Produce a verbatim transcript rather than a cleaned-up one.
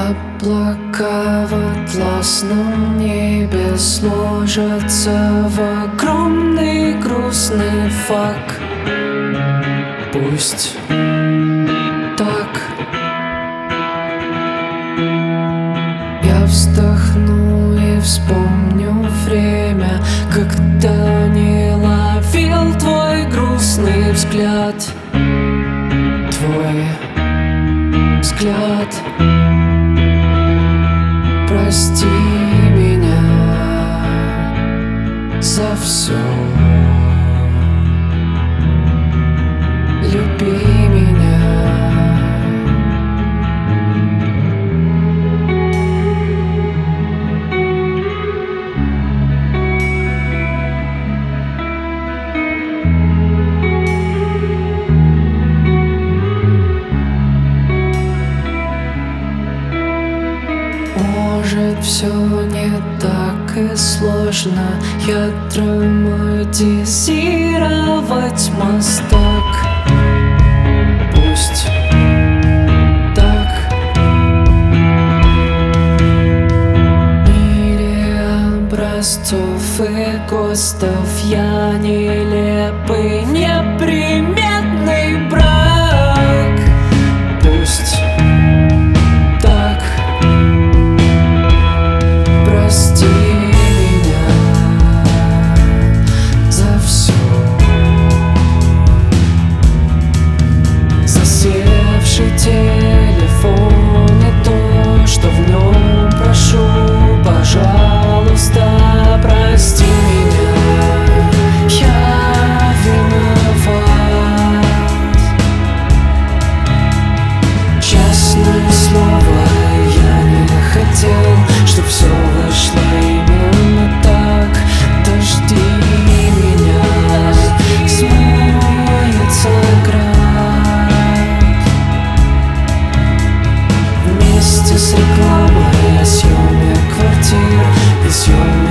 Облака в атласном небе сложатся в огромный грустный фак. Пусть так. Я вздохну и вспомню время, когда не ловил твой грустный взгляд. Твой взгляд. Прости меня за все. Люби меня. Может, все не так и сложно. Я драматизировать мастак. Пусть так. В мире образцов и ГОСТов я нелепый, неприметный брак. Пусть так. Прости меня за все. Засевший телефон и то, что в нем прошу, пожалуйста, прости меня. Я виноват. Честное слово, я не хотел, чтоб все вышло именно так. Дожди меня, смоется град. Вместе с рекламой о съеме квартир и съеме